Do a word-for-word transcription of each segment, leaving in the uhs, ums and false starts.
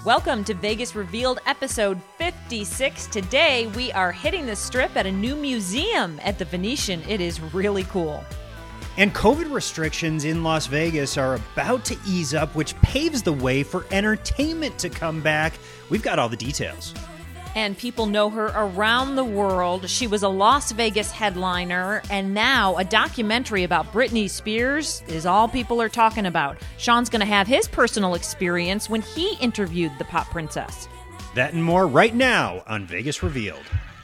Welcome to Vegas Revealed episode fifty-six. Today we are hitting the strip at a new museum at the Venetian. It is really cool. And COVID restrictions in Las Vegas are about to ease up, which paves the way for entertainment to come back. We've got all the details. And people know her around the world. She was a Las Vegas headliner, and now a documentary about Britney Spears is all people are talking about. Sean's going to have his personal experience when he interviewed the pop princess. That and more right now on Vegas Revealed.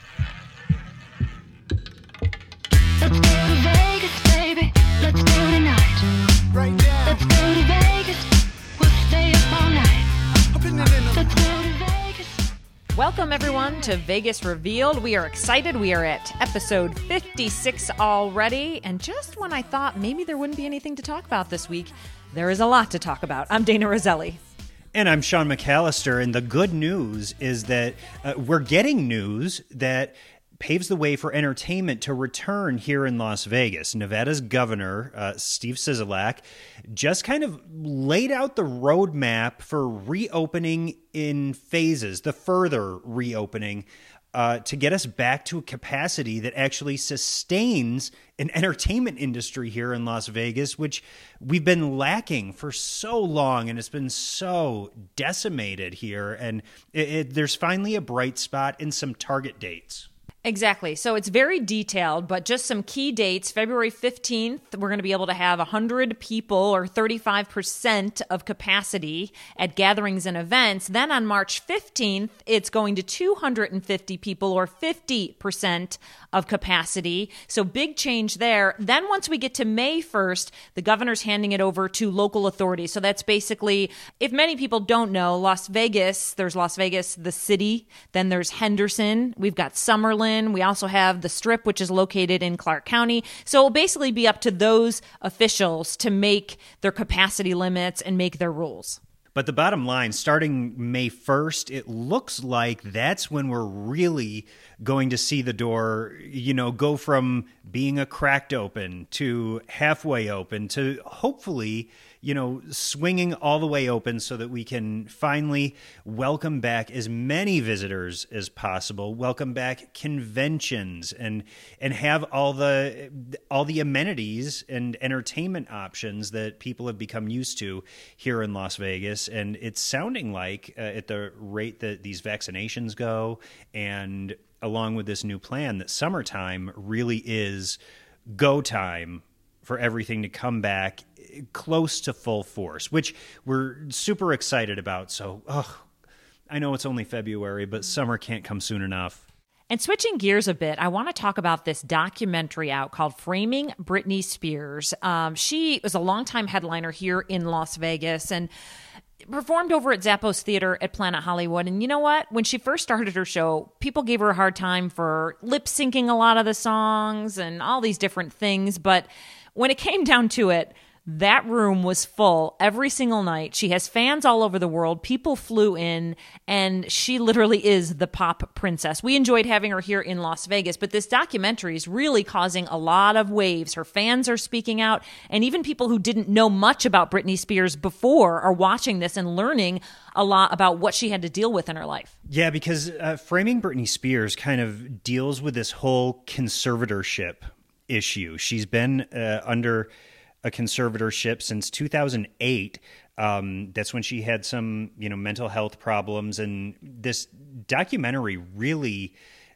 Let's go to Vegas, baby. Let's go tonight. Right now. Let's go to Vegas. We'll stay up all night. Let's go to Vegas. Welcome, everyone, to Vegas Revealed. We are excited. We are at episode fifty-six already. And just when I thought maybe there wouldn't be anything to talk about this week, there is a lot to talk about. I'm Dana Roselli. And I'm Sean McAllister. And the good news is that uh, we're getting news that paves the way for entertainment to return here in Las Vegas. Nevada's governor, uh, Steve Sisolak, just kind of laid out the roadmap for reopening in phases, the further reopening, uh, to get us back to a capacity that actually sustains an entertainment industry here in Las Vegas, which we've been lacking for so long, and it's been so decimated here. And it, it, there's finally a bright spot in some target dates. Exactly. So it's very detailed, but just some key dates. February fifteenth, we're going to be able to have one hundred people or thirty-five percent of capacity at gatherings and events. Then on March fifteenth, it's going to two hundred fifty people or fifty percent of capacity. So big change there. Then once we get to May first, the governor's handing it over to local authorities. So that's basically, if many people don't know, Las Vegas, there's Las Vegas, the city, then there's Henderson, we've got Summerlin. We also have the Strip, which is located in Clark County. So it'll basically be up to those officials to make their capacity limits and make their rules. But the bottom line, starting May first, it looks like that's when we're really going to see the door, you know, go from being a cracked open to halfway open to hopefully, you know, swinging all the way open so that we can finally welcome back as many visitors as possible, welcome back conventions, and and have all the all the amenities and entertainment options that people have become used to here in Las Vegas. And it's sounding like uh, at the rate that these vaccinations go, and along with this new plan, that summertime really is go time for everything to come back close to full force, which we're super excited about. So, oh, I know it's only February, but summer can't come soon enough. And switching gears a bit, I want to talk about this documentary out called Framing Britney Spears. Um, she was a longtime headliner here in Las Vegas and performed over at Zappos Theater at Planet Hollywood. And you know what? When she first started her show, people gave her a hard time for lip syncing a lot of the songs and all these different things. But when it came down to it, that room was full every single night. She has fans all over the world. People flew in, and she literally is the pop princess. We enjoyed having her here in Las Vegas, but this documentary is really causing a lot of waves. Her fans are speaking out, and even people who didn't know much about Britney Spears before are watching this and learning a lot about what she had to deal with in her life. Yeah, because uh, Framing Britney Spears kind of deals with this whole conservatorship issue. She's been uh, under a conservatorship since two thousand eight. Um, that's when she had some, you know, mental health problems. And this documentary really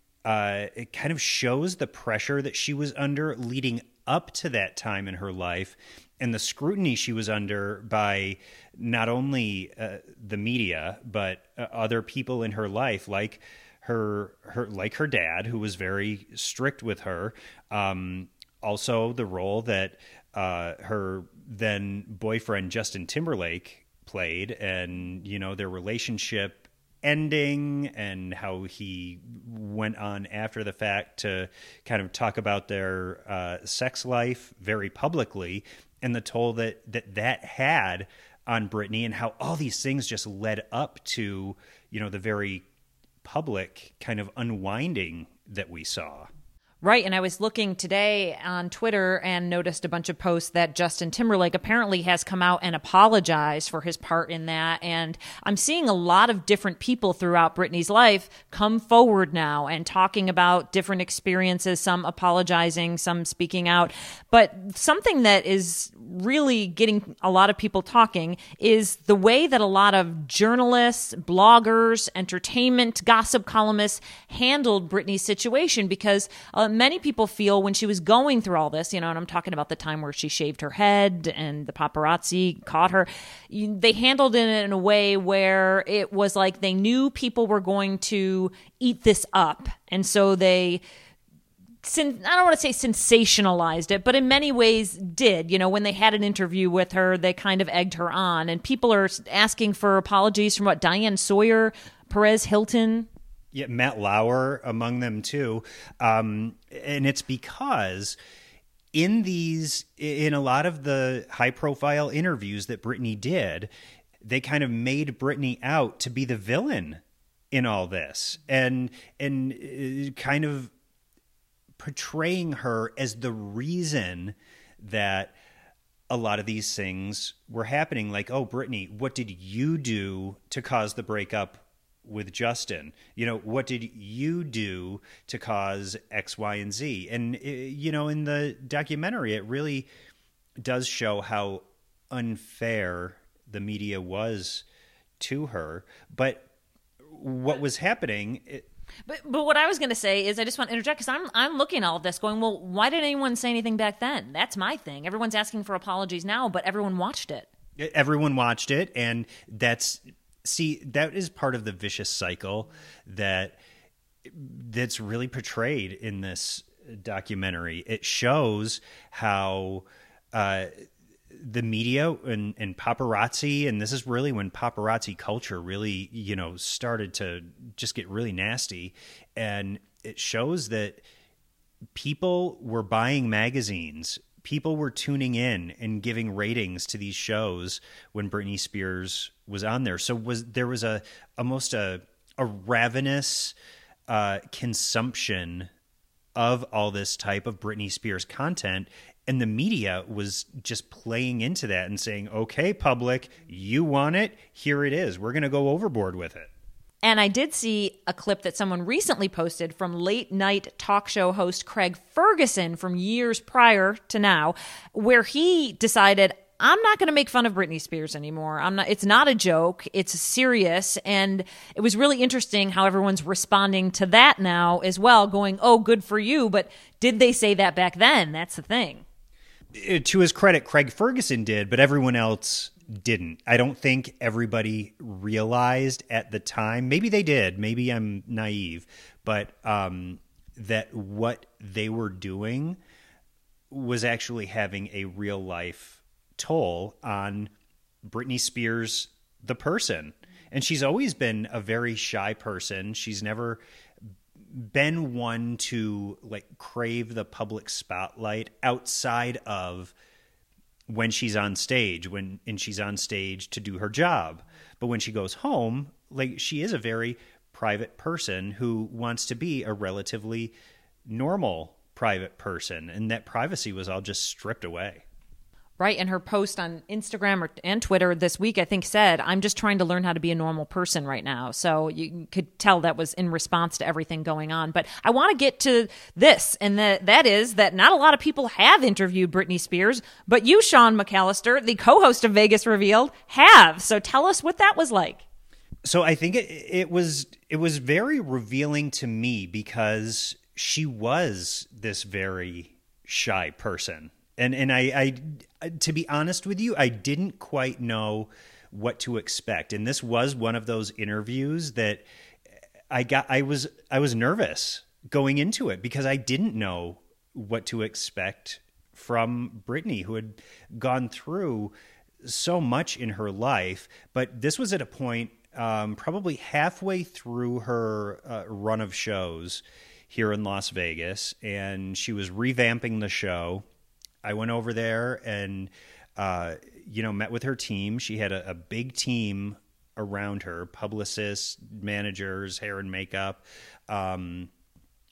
uh, it kind of shows the pressure that she was under leading up to that time in her life, and the scrutiny she was under by not only uh, the media, but uh, other people in her life, like her, her, like her dad, who was very strict with her. Um, also the role that uh, her then boyfriend, Justin Timberlake, played, and, you know, their relationship ending and how he went on after the fact to kind of talk about their uh, sex life very publicly, and the toll that, that that had on Britney, and how all these things just led up to, you know, the very public kind of unwinding that we saw. Right. And I was looking today on Twitter and noticed a bunch of posts that Justin Timberlake apparently has come out and apologized for his part in that. And I'm seeing a lot of different people throughout Britney's life come forward now and talking about different experiences, some apologizing, some speaking out. But something that is really getting a lot of people talking is the way that a lot of journalists, bloggers, entertainment, gossip columnists handled Britney's situation, because uh, many people feel when she was going through all this, you know, and I'm talking about the time where she shaved her head and the paparazzi caught her, you, they handled it in a way where it was like they knew people were going to eat this up. And so they, I don't want to say sensationalized it, but in many ways did. You know, when they had an interview with her, they kind of egged her on. And people are asking for apologies from what, Diane Sawyer, Perez Hilton? Yeah, Matt Lauer among them too. Um, and it's because in these, in a lot of the high profile interviews that Britney did, they kind of made Britney out to be the villain in all this, and, and kind of portraying her as the reason that a lot of these things were happening. Like, oh, Britney, what did you do to cause the breakup with Justin? You know, what did you do to cause X, Y, and Z? And, you know, in the documentary, it really does show how unfair the media was to her. But what was happening... It, But but what I was going to say is, I just want to interject, because I'm I'm looking at all of this going, well, why didn't anyone say anything back then? That's my thing. Everyone's asking for apologies now, but everyone watched it. Everyone watched it, and that's... See, that is part of the vicious cycle that that's really portrayed in this documentary. It shows how uh, the media and, and paparazzi, and this is really when paparazzi culture really, you know, started to just get really nasty. And it shows that people were buying magazines. People were tuning in and giving ratings to these shows when Britney Spears was on there. So was there was a almost a a ravenous uh, consumption of all this type of Britney Spears content, and the media was just playing into that and saying, "Okay, public, you want it? Here it is. We're going to go overboard with it." And I did see a clip that someone recently posted from late night talk show host Craig Ferguson from years prior to now, where he decided, I'm not going to make fun of Britney Spears anymore. I'm not, it's not a joke. It's serious. And it was really interesting how everyone's responding to that now as well, going, oh, good for you. But did they say that back then? That's the thing. To his credit, Craig Ferguson did, but everyone else didn't. I don't think everybody realized at the time. Maybe they did. Maybe I'm naive, but um, that what they were doing was actually having a real life toll on Britney Spears, the person. And she's always been a very shy person. She's never been one to like crave the public spotlight outside of when she's on stage, when and she's on stage to do her job. But when she goes home, like she is a very private person who wants to be a relatively normal private person, and that privacy was all just stripped away. Right. And her post on Instagram or, and Twitter this week, I think, said, I'm just trying to learn how to be a normal person right now. So you could tell that was in response to everything going on. But I want to get to this, and that, that is that not a lot of people have interviewed Britney Spears, but you, Sean McAllister, the co-host of Vegas Revealed, have. So tell us what that was like. So I think it, it was it was very revealing to me, because she was this very shy person. And and I, I, to be honest with you, I didn't quite know what to expect. And this was one of those interviews that I got. I was I was nervous going into it, because I didn't know what to expect from Britney, who had gone through so much in her life. But this was at a point um, probably halfway through her uh, run of shows here in Las Vegas, and she was revamping the show. I went over there and, uh, you know, met with her team. She had a, a big team around her, publicists, managers, hair and makeup. Um,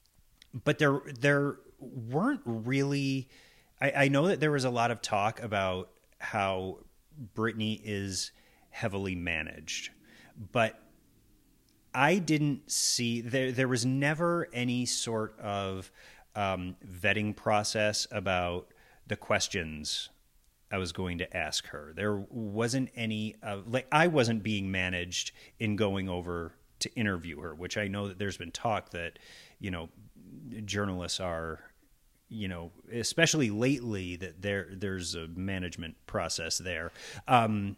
but there there weren't really. I, I know that there was a lot of talk about how Britney is heavily managed, but I didn't see there. There was never any sort of um, vetting process about the questions I was going to ask her. There wasn't any, uh, like I wasn't being managed in going over to interview her, which I know that there's been talk that, you know, journalists are, you know, especially lately, that there there's a management process there. Um,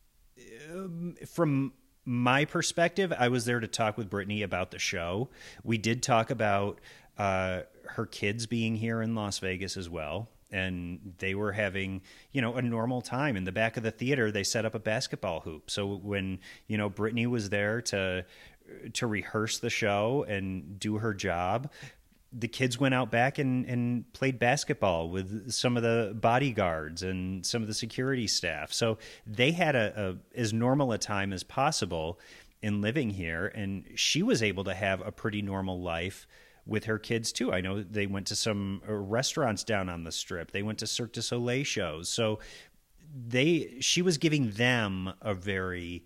from my perspective, I was there to talk with Britney about the show. We did talk about uh, her kids being here in Las Vegas as well. And they were having, you know, a normal time. In the back of the theater, they set up a basketball hoop. So when, you know, Britney was there to to rehearse the show and do her job, the kids went out back and, and played basketball with some of the bodyguards and some of the security staff. So they had a, a as normal a time as possible in living here. And she was able to have a pretty normal life with her kids too. I know they went to some restaurants down on the Strip. They went to Cirque du Soleil shows. So they, she was giving them a very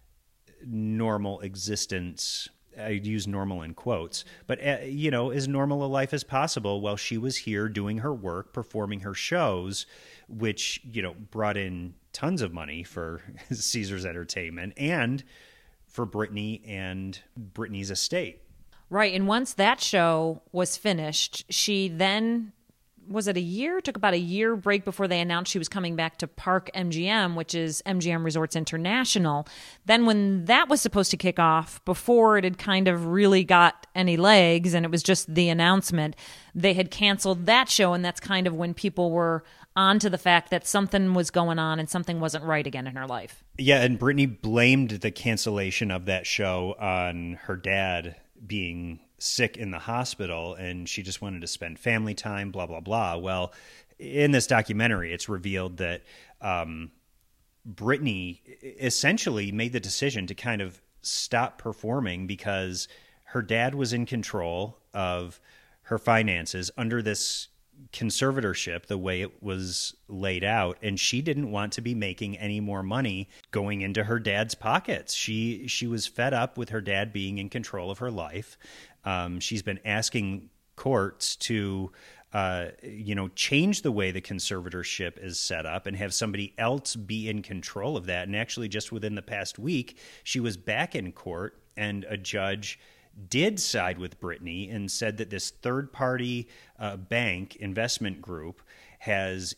normal existence. I'd use normal in quotes, but uh, you know, as normal a life as possible while she was here doing her work, performing her shows, which, you know, brought in tons of money for Caesars Entertainment and for Britney and Britney's estate. Right. And once that show was finished, she then, was it a year? Took about a year break before they announced she was coming back to Park M G M, which is M G M Resorts International. Then when that was supposed to kick off, before it had kind of really got any legs and it was just the announcement, they had canceled that show. And that's kind of when people were onto the fact that something was going on and something wasn't right again in her life. Yeah. And Britney blamed the cancellation of that show on her dad being sick in the hospital, and she just wanted to spend family time, blah, blah, blah. Well, in this documentary, it's revealed that um, Britney essentially made the decision to kind of stop performing because her dad was in control of her finances under this conservatorship, the way it was laid out, and she didn't want to be making any more money going into her dad's pockets. She she was fed up with her dad being in control of her life. Um, she's been asking courts to uh, you know, change the way the conservatorship is set up and have somebody else be in control of that. And actually, just within the past week, she was back in court, and a judge did side with Britney and said that this third-party uh, bank investment group has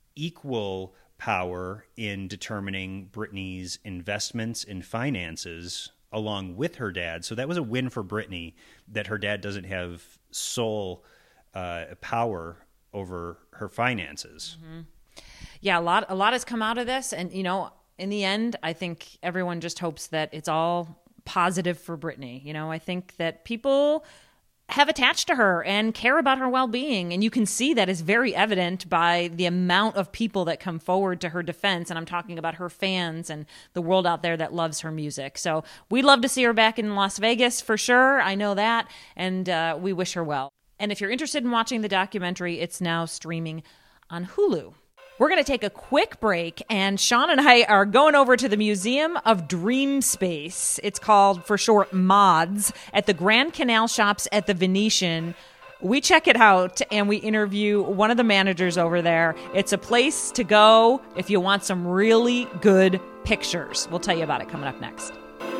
equal power in determining Britney's investments and finances along with her dad. So that was a win for Britney, that her dad doesn't have sole uh, power over her finances. Mm-hmm. Yeah, a lot, a lot has come out of this. And, you know, in the end, I think everyone just hopes that it's all positive for Britney. You know, I think that people have attached to her and care about her well-being. And you can see that is very evident by the amount of people that come forward to her defense. And I'm talking about her fans and the world out there that loves her music. So we'd love to see her back in Las Vegas for sure. I know that. And uh, we wish her well. And if you're interested in watching the documentary, it's now streaming on Hulu. We're going to take a quick break, and Sean and I are going over to the Museum of Dream Space. It's called, for short, MODS, at the Grand Canal Shops at the Venetian. We check it out, and we interview one of the managers over there. It's a place to go if you want some really good pictures. We'll tell you about it coming up next.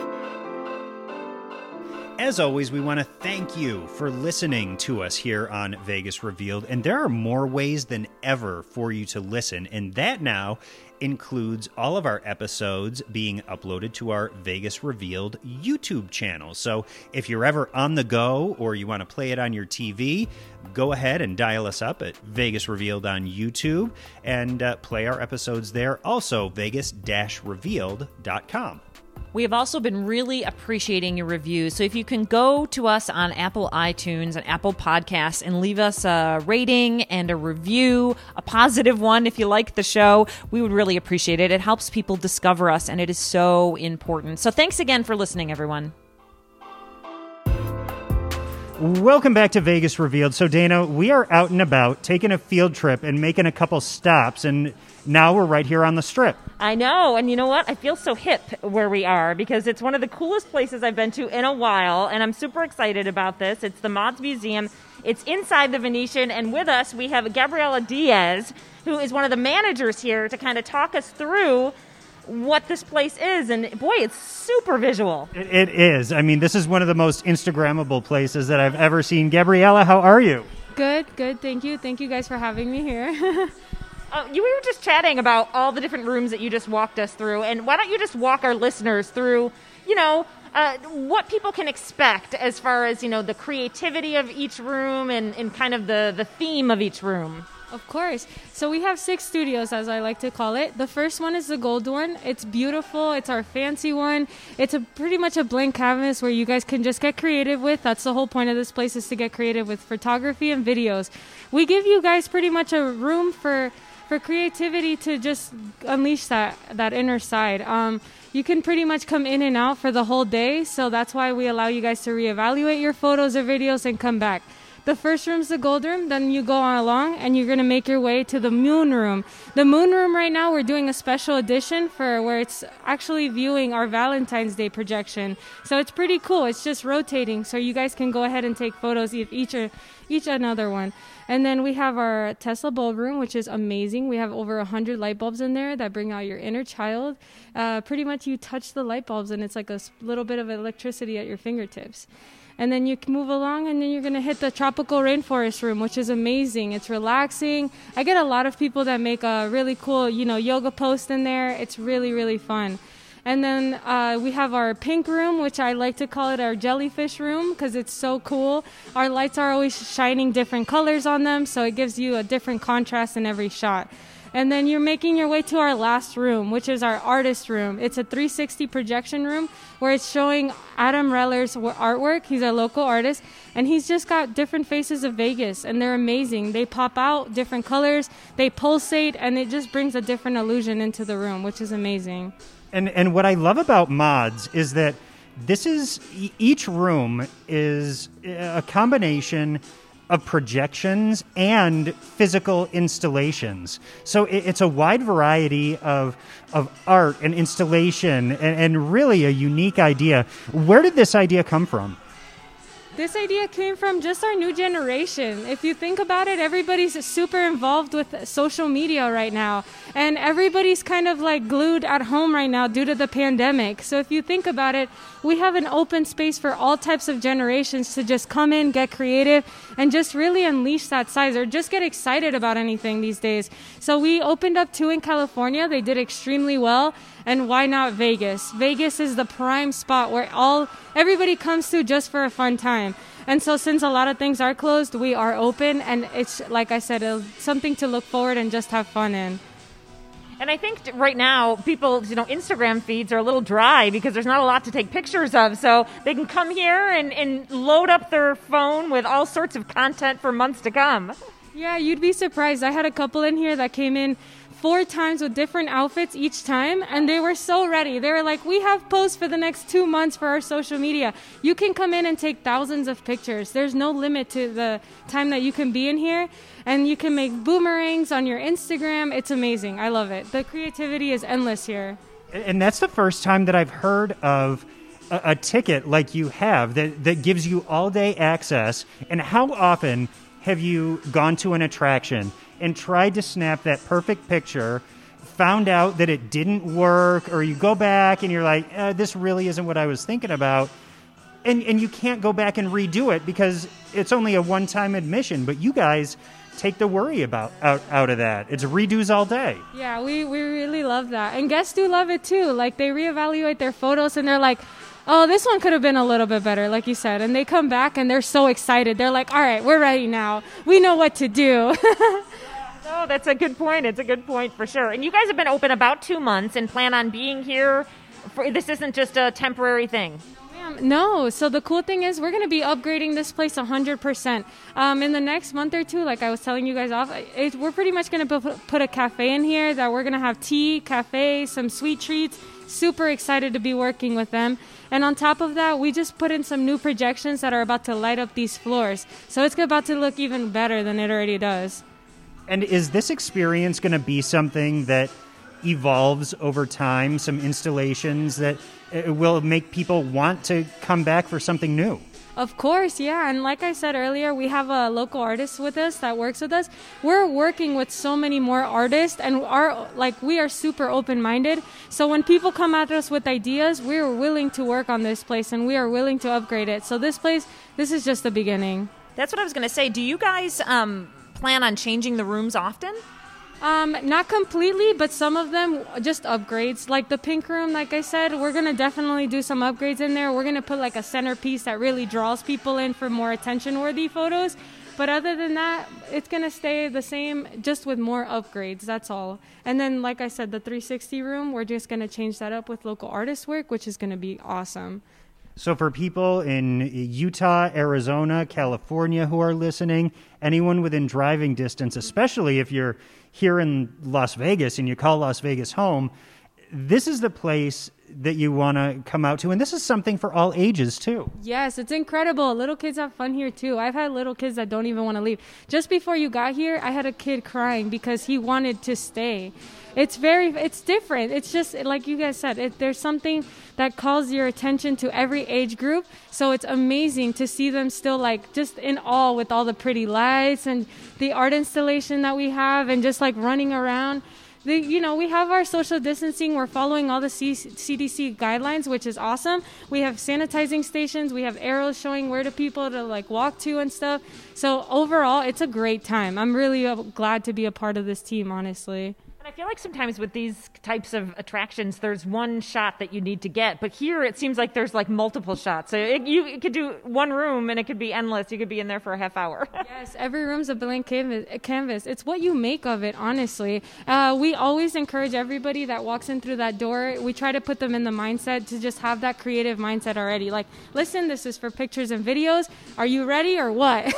As always, we want to thank you for listening to us here on Vegas Revealed. And there are more ways than ever for you to listen. And that now includes all of our episodes being uploaded to our Vegas Revealed YouTube channel. So if you're ever on the go or you want to play it on your T V, go ahead and dial us up at Vegas Revealed on YouTube and uh, play our episodes there. Also, vegas dash revealed dot com. We have also been really appreciating your reviews. So if you can go to us on Apple iTunes and Apple Podcasts and leave us a rating and a review, a positive one if you like the show, we would really appreciate it. It helps people discover us, and it is so important. So thanks again for listening, everyone. Welcome back to Vegas Revealed. So, Dana, we are out and about, taking a field trip and making a couple stops, and now we're right here on the Strip. I know, and you know what? I feel so hip where we are because it's one of the coolest places I've been to in a while, and I'm super excited about this. It's the Mods Museum. It's inside the Venetian, and with us we have Gabriela Diaz, who is one of the managers here to kind of talk us through what this place is, and boy, it's super visual. It, it is. I mean, this is one of the most Instagrammable places that I've ever seen. Gabriela, how are you? Good, good. Thank you. Thank you guys for having me here. Uh, you we were just chatting about all the different rooms that you just walked us through, and why don't you just walk our listeners through, you know, uh, what people can expect as far as, you know, the creativity of each room and, and kind of the, the theme of each room. Of course. So we have six studios, as I like to call it. The first one is the gold one. It's beautiful. It's our fancy one. It's a pretty much a blank canvas where you guys can just get creative with. That's the whole point of this place, is to get creative with photography and videos. We give you guys pretty much a room for for creativity to just unleash that that inner side. Um, you can pretty much come in and out for the whole day, so that's why we allow you guys to reevaluate your photos or videos and come back. The first room's the gold room, then you go on along and you're going to make your way to the moon room. The moon room right now, we're doing a special edition for where it's actually viewing our Valentine's Day projection. So it's pretty cool. It's just rotating, so you guys can go ahead and take photos of each or each another one. And then we have our Tesla bulb room, which is amazing. We have over one hundred light bulbs in there that bring out your inner child. Uh, pretty much you touch the light bulbs and it's like a little bit of electricity at your fingertips. And then you can move along, and then you're going to hit the tropical rainforest room, which is amazing. It's relaxing. I get a lot of people that make a really cool, you know, yoga post in there. It's really, really fun. And then uh, we have our pink room, which I like to call it our jellyfish room because it's so cool. Our lights are always shining different colors on them, so it gives you a different contrast in every shot. And then you're making your way to our last room, which is our artist room. It's a three sixty projection room where it's showing Adam Reller's artwork. He's a local artist, and he's just got different faces of Vegas, and they're amazing. They pop out different colors, they pulsate, and it just brings a different illusion into the room, which is amazing. And and what I love about Mods is that this is, each room is a combination of projections and physical installations. So it, it's a wide variety of of art and installation and, and really a unique idea. Where did this idea come from? This idea came from just our new generation. If you think about it, everybody's super involved with social media right now. And everybody's kind of like glued at home right now due to the pandemic. So if you think about it, we have an open space for all types of generations to just come in, get creative, and just really unleash that side or just get excited about anything these days. So we opened up two in California. They did extremely well. And why not Vegas? Vegas is the prime spot where all everybody comes to just for a fun time. And so since a lot of things are closed, we are open. And it's, like I said, it's something to look forward and just have fun in. And I think right now, people, you know, Instagram feeds are a little dry because there's not a lot to take pictures of. So they can come here and, and load up their phone with all sorts of content for months to come. Yeah, you'd be surprised. I had a couple in here that came in four times with different outfits each time, and they were so ready. They were like, we have posts for the next two months for our social media. You can come in and take thousands of pictures. There's no limit to the time that you can be in here, and you can make boomerangs on your Instagram. It's amazing. I love it. The creativity is endless here. And that's the first time that I've heard of a, a ticket like you have that, that gives you all-day access. And how often have you gone to an attraction and tried to snap that perfect picture, found out that it didn't work, or you go back and you're like, eh, this really isn't what I was thinking about, and and you can't go back and redo it because it's only a one-time admission, but you guys take the worry about out, out of that. It's redos all day. Yeah, we, we really love that. And guests do love it too. Like, they reevaluate their photos and they're like, oh, this one could have been a little bit better, like you said. And they come back and they're so excited. They're like, all right, we're ready now. We know what to do. Oh, that's a good point. It's a good point for sure. And you guys have been open about two months and plan on being here. For, this isn't just a temporary thing. No. So the cool thing is we're going to be upgrading this place one hundred percent. Um, in the next month or two, like I was telling you guys off, it, we're pretty much going to put a cafe in here that we're going to have tea, cafe, some sweet treats, Super excited to be working with them. And on top of that, we just put in some new projections that are about to light up these floors. So it's about to look even better than it already does. And is this experience going to be something that evolves over time, some installations that uh, will make people want to come back for something new? Of course, yeah. And like I said earlier, we have a local artist with us that works with us. We're working with so many more artists, and our like we are super open-minded. So when people come at us with ideas, we're willing to work on this place, and we are willing to upgrade it. So this place, this is just the beginning. That's what I was going to say. Do you guys um, plan on changing the rooms often? Um, not completely, but some of them just upgrades. Like the pink room, like I said, we're going to definitely do some upgrades in there. We're going to put like a centerpiece that really draws people in for more attention-worthy photos. But other than that, it's going to stay the same, just with more upgrades. That's all. And then, like I said, the three sixty room, we're just going to change that up with local artist work, which is going to be awesome. So for people in Utah, Arizona, California who are listening, anyone within driving distance, especially if you're here in Las Vegas and you call Las Vegas home, this is the place that you want to come out to. And this is something for all ages, too. Yes, it's incredible. Little kids have fun here, too. I've had little kids that don't even want to leave. Just before you got here, I had a kid crying because he wanted to stay. It's very, it's different. It's just, like you guys said, it, there's something that calls your attention to every age group. So it's amazing to see them still like just in awe with all the pretty lights and the art installation that we have and just like running around. The, you know, we have our social distancing. We're following all the C- CDC guidelines, which is awesome. We have sanitizing stations. We have arrows showing where to people to like walk to and stuff. So overall, it's a great time. I'm really uh, glad to be a part of this team, honestly. I feel like sometimes with these types of attractions, there's one shot that you need to get. But here it seems like there's like multiple shots. So it, you it could do one room and it could be endless. You could be in there for a half hour. Yes, every room's a blank canvas. canvas. It's what you make of it, honestly. Uh, we always encourage everybody that walks in through that door. We try to put them in the mindset to just have that creative mindset already. Like, listen, this is for pictures and videos. Are you ready or what?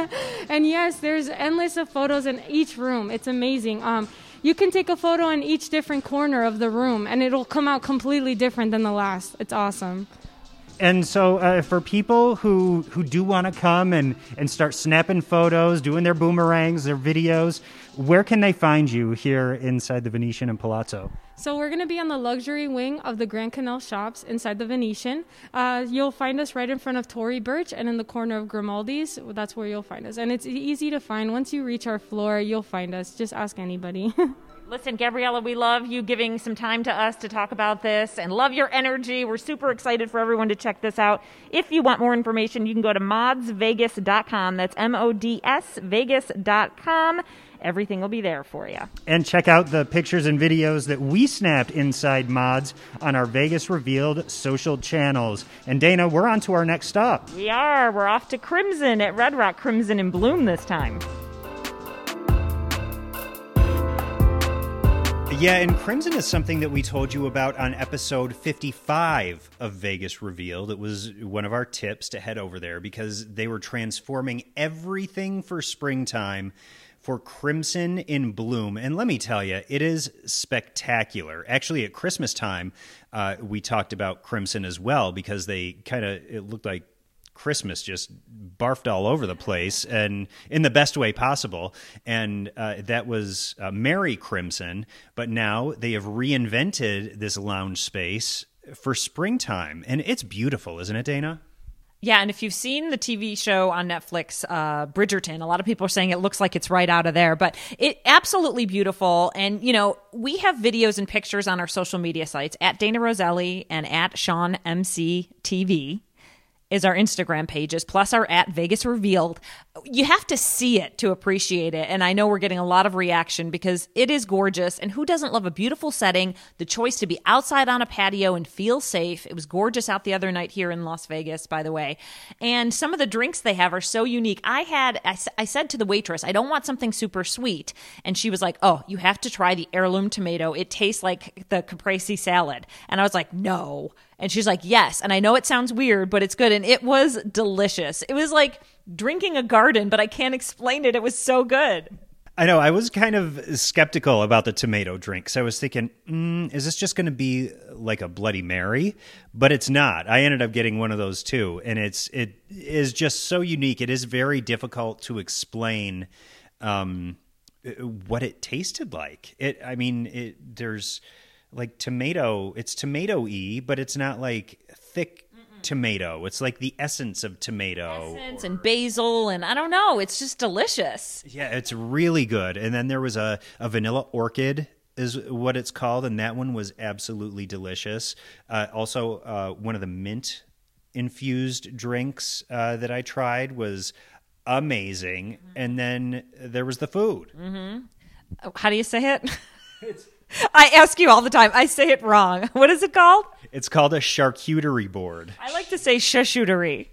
And yes, there's endless of photos in each room. It's amazing. Um, You can take a photo in each different corner of the room, and it'll come out completely different than the last. It's awesome. And so uh, for people who, who do want to come and, and start snapping photos, doing their boomerangs, their videos, where can they find you here inside the Venetian and Palazzo? So we're going to be on the luxury wing of the Grand Canal Shops inside the Venetian. Uh, you'll find us right in front of Tory Burch and in the corner of Grimaldi's. That's where you'll find us. And it's easy to find. Once you reach our floor, you'll find us. Just ask anybody. Listen, Gabriella, we love you giving some time to us to talk about this and love your energy. We're super excited for everyone to check this out. If you want more information, you can go to mods vegas dot com. That's M O D S Vegas dot com. Everything will be there for you. And check out the pictures and videos that we snapped inside Mods on our Vegas Revealed social channels. And Dana, we're on to our next stop. We are. We're off to Crimson at Red Rock Crimson in Bloom this time. Yeah, and Crimson is something that we told you about on episode fifty-five of Vegas Revealed. It was one of our tips to head over there because they were transforming everything for springtime for Crimson in Bloom. And let me tell you, it is spectacular. Actually, at Christmas time, uh, we talked about Crimson as well because they kind of, it looked like Christmas just barfed all over the place and in the best way possible. And uh, that was uh, Merry Crimson. But now they have reinvented this lounge space for springtime. And it's beautiful, isn't it, Dana? Yeah, and if you've seen the T V show on Netflix, uh, Bridgerton, a lot of people are saying it looks like it's right out of there, but it absolutely beautiful. And, you know, we have videos and pictures on our social media sites at Dana Roselli and at Sean M C T V. Is our Instagram pages, plus our at Vegas Revealed. You have to see it to appreciate it. And I know we're getting a lot of reaction because it is gorgeous. And who doesn't love a beautiful setting, the choice to be outside on a patio and feel safe. It was gorgeous out the other night here in Las Vegas, by the way. And some of the drinks they have are so unique. I had, I, I said to the waitress, I don't want something super sweet. And she was like, oh, you have to try the heirloom tomato. It tastes like the caprese salad. And I was like, no. And she's like, yes. And I know it sounds weird, but it's good. And it was delicious. It was like drinking a garden, but I can't explain it. It was so good. I know. I was kind of skeptical about the tomato drinks. I was thinking, mm, is this just going to be like a Bloody Mary? But it's not. I ended up getting one of those too, and it's it is just so unique. It is very difficult to explain um, what it tasted like. It. I mean, it. There's like tomato. It's tomato-y, but it's not like thick tomato. It's like the essence of tomato. Essence and basil, and I don't know. It's just delicious. Yeah, it's really good. And then there was a, a vanilla orchid is what it's called, and that one was absolutely delicious. Uh, also, uh, one of the mint infused drinks uh, that I tried was amazing. Mm-hmm. And then there was the food. Mm-hmm. How do you say it? I ask you all the time. I say it wrong. What is it called? It's called a charcuterie board. I like to say shashootery.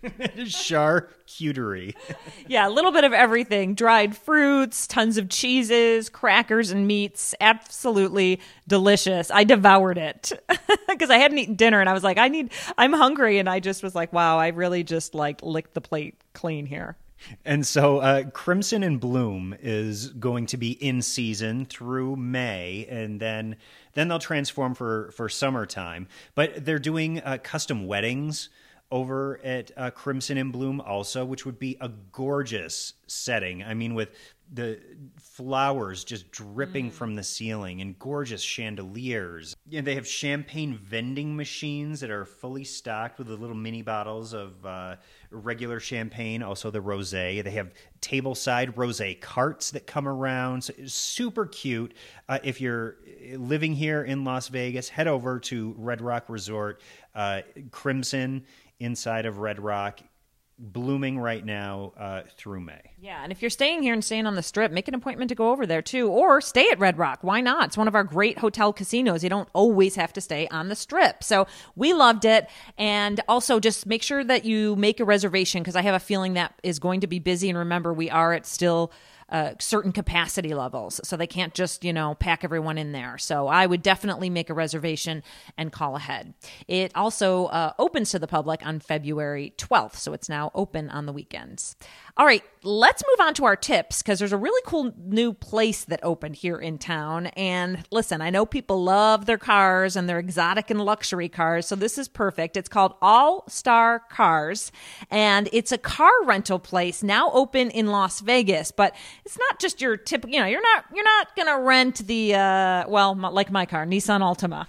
Charcuterie. Yeah, a little bit of everything. Dried fruits, tons of cheeses, crackers and meats. Absolutely delicious. I devoured it because I hadn't eaten dinner and I was like, I need, I'm hungry. And I just was like, wow, I really just like licked the plate clean here. And so uh, Crimson and Bloom is going to be in season through May, and then then they'll transform for, for summertime. But they're doing uh, custom weddings over at uh, Crimson and Bloom also, which would be a gorgeous setting. I mean, with the flowers just dripping mm. from the ceiling and gorgeous chandeliers. And they have champagne vending machines that are fully stocked with the little mini bottles of uh, regular champagne, also the rosé. They have tableside rosé carts that come around. So it's super cute. Uh, if you're living here in Las Vegas, head over to Red Rock Resort. Uh, Crimson inside of Red Rock, blooming right now uh, through May. Yeah, and if you're staying here and staying on the Strip, make an appointment to go over there too, or stay at Red Rock. Why not? It's one of our great hotel casinos. You don't always have to stay on the Strip. So we loved it. And also just make sure that you make a reservation because I have a feeling that is going to be busy. And remember, we are at still Uh, certain capacity levels. So they can't just, you know, pack everyone in there. So I would definitely make a reservation and call ahead. It also uh, opens to the public on February twelfth. So it's now open on the weekends. All right, let's move on to our tips because there's a really cool new place that opened here in town. And listen, I know people love their cars and their exotic and luxury cars. So this is perfect. It's called All Star Cars. And it's a car rental place now open in Las Vegas. But it's not just your typical, you know, you're not you're not going to rent the, uh, well, like my car, Nissan Altima.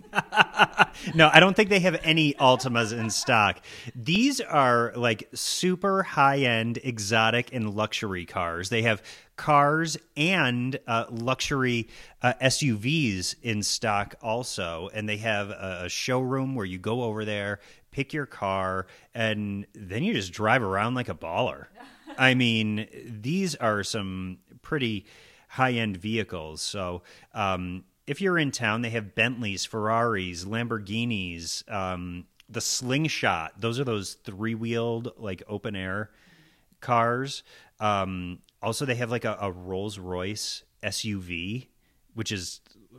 No, I don't think they have any Altimas in stock. These are like super high-end, exotic, and luxury cars. They have cars and uh, luxury uh, S U Vs in stock also, and they have a, a showroom where you go over there, pick your car, and then you just drive around like a baller. I mean, these are some pretty high-end vehicles. So um, if you're in town, they have Bentleys, Ferraris, Lamborghinis, um, the Slingshot. Those are those three-wheeled, like, open-air cars. Um, also, they have, like, a, a Rolls-Royce S U V, which is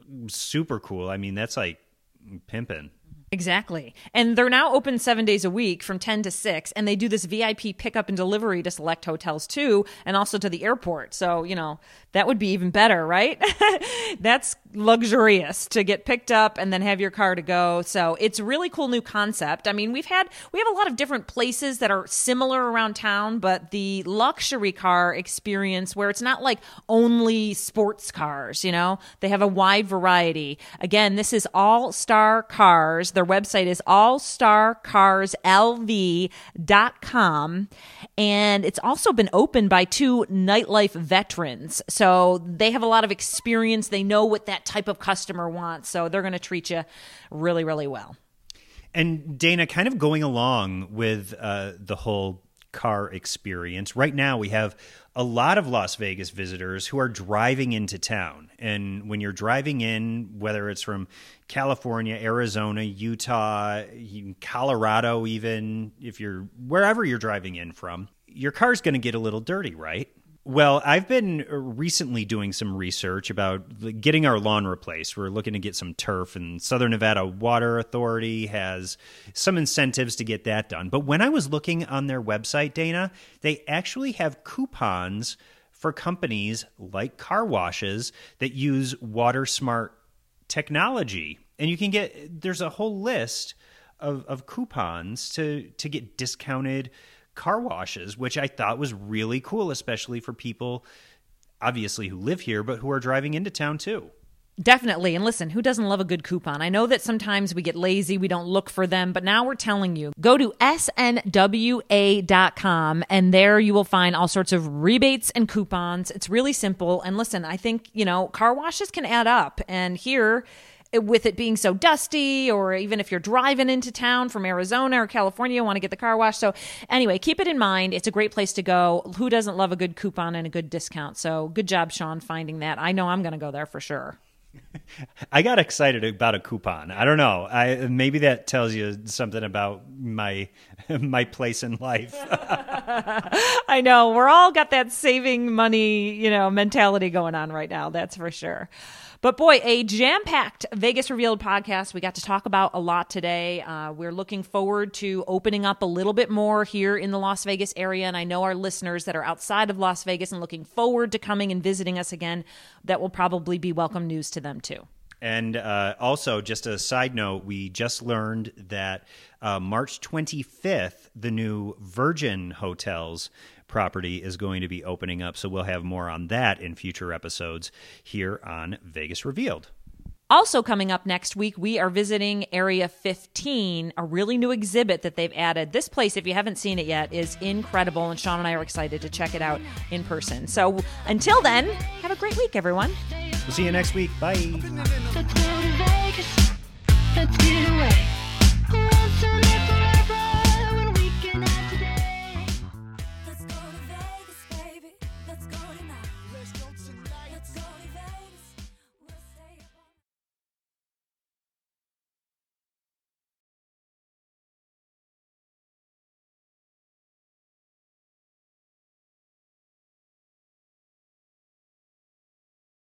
super cool. I mean, that's, like, pimping. Exactly. And they're now open seven days a week from ten to six. And they do this V I P pickup and delivery to select hotels too, and also to the airport. So, you know, that would be even better, right? That's luxurious to get picked up and then have your car to go. So it's a really cool new concept. I mean, we've had, we have a lot of different places that are similar around town, but the luxury car experience where it's not like only sports cars, you know, they have a wide variety. Again, this is All Star Cars. Their website is all star cars l v dot com. And it's also been opened by two nightlife veterans. So they have a lot of experience. They know what that type of customer wants. So they're going to treat you really, really well. And Dana, kind of going along with uh, the whole car experience, right now we have a lot of Las Vegas visitors who are driving into town. And when you're driving in, whether it's from California, Arizona, Utah, Colorado, even if you're wherever you're driving in from, your car's going to get a little dirty, right? Well, I've been recently doing some research about getting our lawn replaced. We're looking to get some turf, and Southern Nevada Water Authority has some incentives to get that done. But when I was looking on their website, Dana, they actually have coupons for companies like car washes that use water smart technology. And you can get, there's a whole list of, of coupons to, to get discounted car washes, which I thought was really cool, especially for people obviously who live here, but who are driving into town too. Definitely. And listen, who doesn't love a good coupon? I know that sometimes we get lazy, we don't look for them, but now we're telling you, go to S N W A dot com and there you will find all sorts of rebates and coupons. It's really simple. And listen, I think, you know, car washes can add up. And here, with it being so dusty, or even if you're driving into town from Arizona or California, want to get the car washed. So anyway, keep it in mind. It's a great place to go. Who doesn't love a good coupon and a good discount? So good job, Sean, finding that. I know I'm going to go there for sure. I got excited about a coupon. I don't know. I maybe that tells you something about my my place in life. I know. We're all got that saving money, you know, mentality going on right now. That's for sure. But boy, a jam-packed Vegas Revealed podcast. We got to talk about a lot today. Uh, we're looking forward to opening up a little bit more here in the Las Vegas area. And I know our listeners that are outside of Las Vegas and looking forward to coming and visiting us again, that will probably be welcome news to them too. And uh, also, just a side note, we just learned that uh, March twenty-fifth, the new Virgin Hotels property is going to be opening up. So we'll have more on that in future episodes here on Vegas Revealed. Also coming up next week, we are visiting Area fifteen, a really new exhibit that they've added. This place, if you haven't seen it yet, is incredible, and Sean and I are excited to check it out in person. So until then, have a great week, everyone. We'll see you next week. Bye. That's where